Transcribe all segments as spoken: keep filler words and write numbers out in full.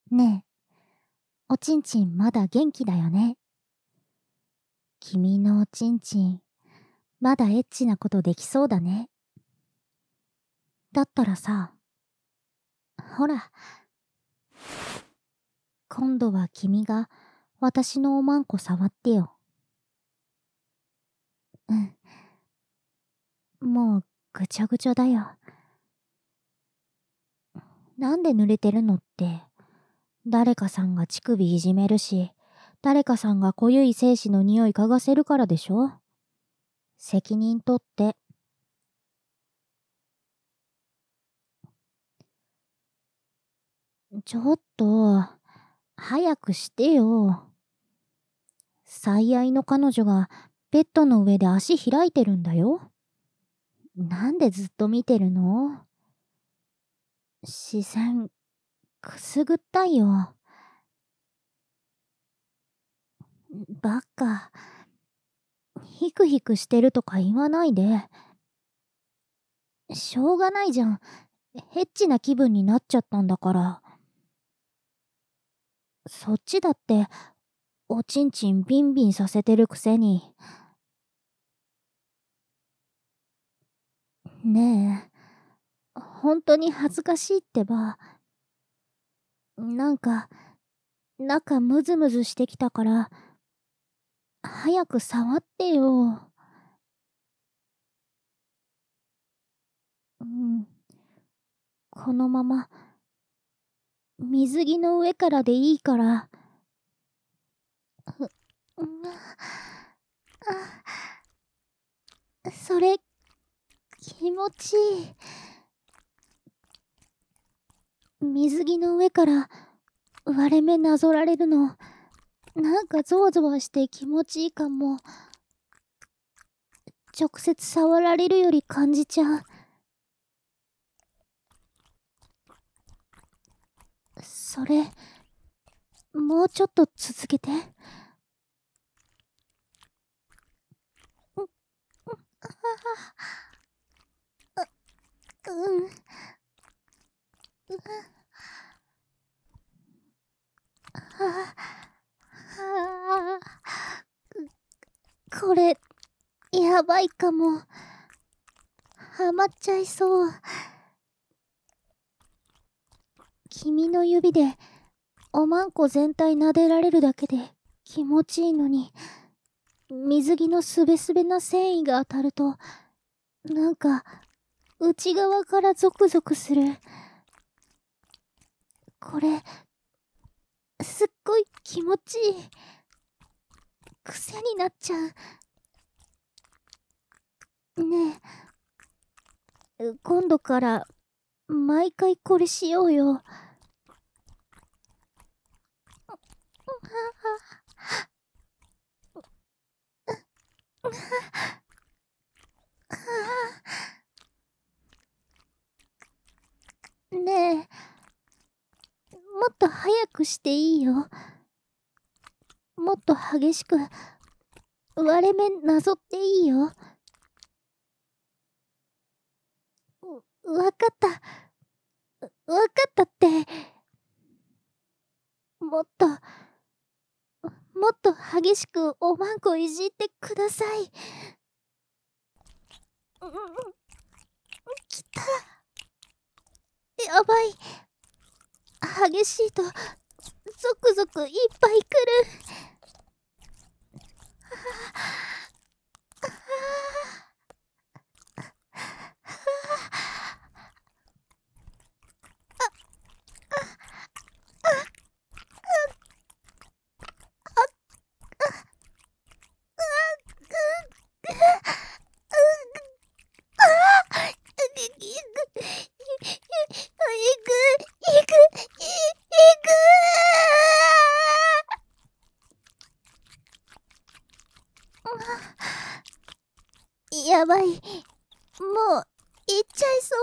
ねえ、おちんちんまだ元気だよね。君のおちんちん、まだエッチなことできそうだね。だったらさ、ほら、今度は君が私のおまんこ触ってよ。うん。もうぐちゃぐちゃだよ。なんで濡れてるのって、誰かさんが乳首いじめるし、誰かさんが濃ゆい精子の匂い嗅がせるからでしょ。責任取って。ちょっと、早くしてよ。最愛の彼女がベッドの上で足開いてるんだよ。なんでずっと見てるの？視線、くすぐったいよ。ばっか。ヒクヒクしてるとか言わないで。しょうがないじゃん。ヘッチな気分になっちゃったんだから。そっちだって、おちんちんビンビンさせてるくせに。ねえ、本当に恥ずかしいってば。なんか、中ムズムズしてきたから、早く触ってよ。うん。このまま、水着の上からでいいから。ふ、うん、あ、それ、気持ちいい。水着の上から割れ目なぞられるの、なんかゾワゾワして気持ちいいかも。直接触られるより感じちゃう。それ、もうちょっと続けて。う、う、あ、うん、う、はあ、これ、やばいかも。ハマっちゃいそう。君の指で、おまんこ全体撫でられるだけで気持ちいいのに、水着のすべすべな繊維が当たると、なんか、内側からゾクゾクする。これ、すっごい気持ちいい。癖になっちゃう。ねえ、今度から毎回これしようよ。ねえ、もっと早くしていいよ。もっと激しく割れ目なぞっていいよ。う、わかった。わかったって。もっと、もっと激しくおまんこいじってください。うん、きた。やばい。激しいと、ゾクゾクいっぱいくる。やばい。もう、行っちゃいそう。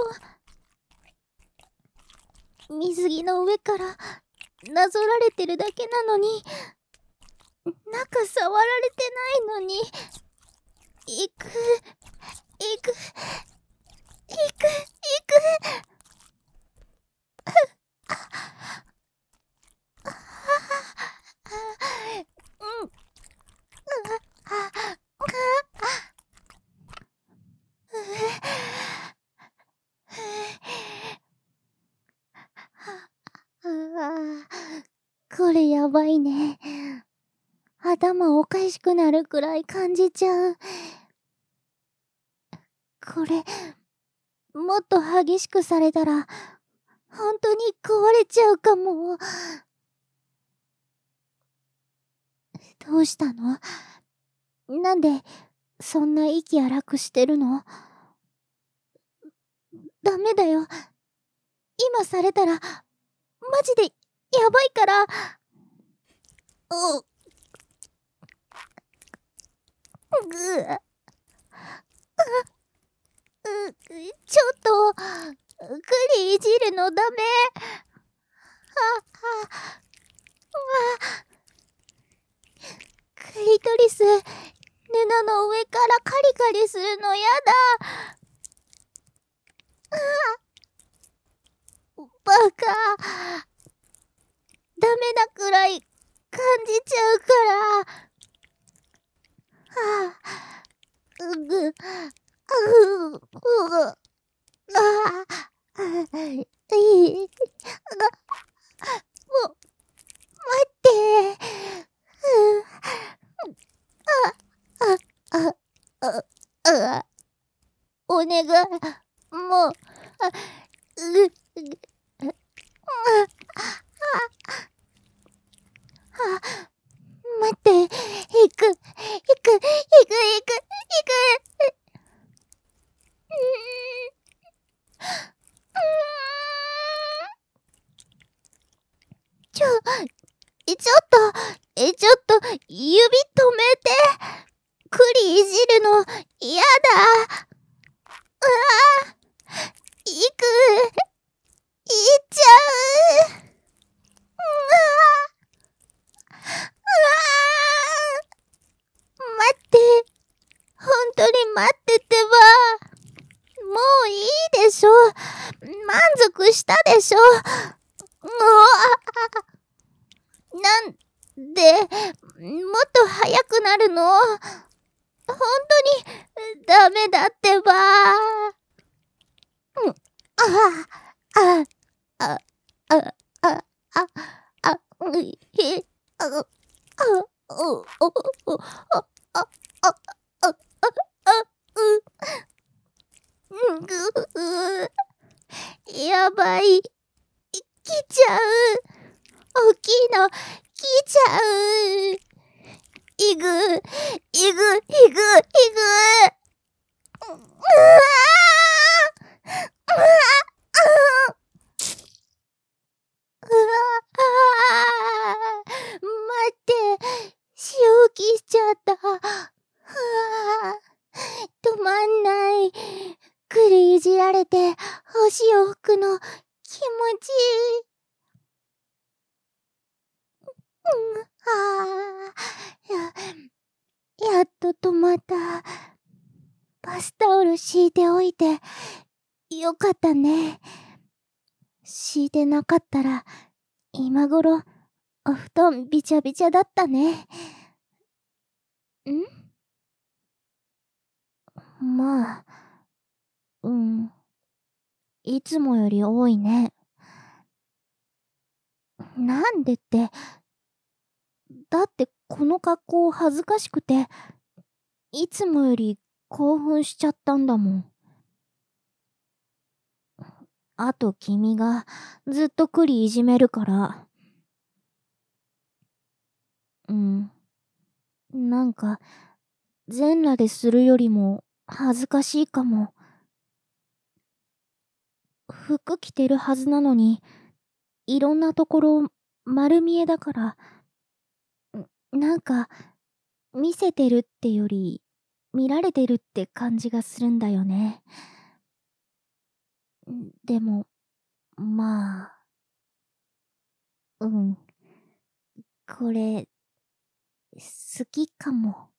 水着の上からなぞられてるだけなのに、中触られてないのに、行く、行く、行く、行く。 ああ、これやばいね。頭おかしくなるくらい感じちゃう。これ、もっと激しくされたら、本当に壊れちゃうかも。どうしたの？なんで、そんな息荒くしてるの？ダメだよ。今されたら、マジで、やばいから。う、ぐ、あ、う、ちょっと、クリいじるのダメ。は、は、は、クリトリス、布の上からカリカリするのやだ。バカ。ダメなくらい感じちゃうから。はあ、うぐ、うぐ、うぐ、ああ、いい、が、もう、待って。あ、あ、あ、あ、あ、お願い、もう、あ、う、あ、あ、待って、行く、行く、行く、行く、行く。ちょ、え、ちょっと、え、ちょっと、指止めて。栗いじるの、やだ。うわぁ、行く、行っちゃう。うわぁ、うわぁ、待って、本当に待っててば。もういいでしょ。満足したでしょ。うわぁ、なんで、もっと早くなるの？本当に、ダメだってば。うん、ああ、あ、あ、あ、あ、あ、うい、へ、あ、あ、お、お、お、あ、あ、あ、あ、あ、あ、う、うんぐ、う、やばい、来ちゃう。大きいの、来ちゃう。いぐ、いぐ、いぐ、いぐ。うわー、うわー、うわー、待って、仕置きしちゃった。うわー、止まんない。栗いじられて、星を吹くの、気持ちいい。うん、あー、や、やっと止まった。バスタオル敷いておいて、よかったね。敷いてなかったら、今頃、お布団びちゃびちゃだったね。ん？まあ、うん。いつもより多いね。なんでって、だってこの格好恥ずかしくて、いつもより興奮しちゃったんだもん。あと君がずっと栗いじめるから。うん。なんか、全裸でするよりも恥ずかしいかも。服着てるはずなのに、いろんなところ丸見えだから、んなんか、見せてるってより、見られてるって感じがするんだよね。んでも、まあ、うん。これ、好きかも。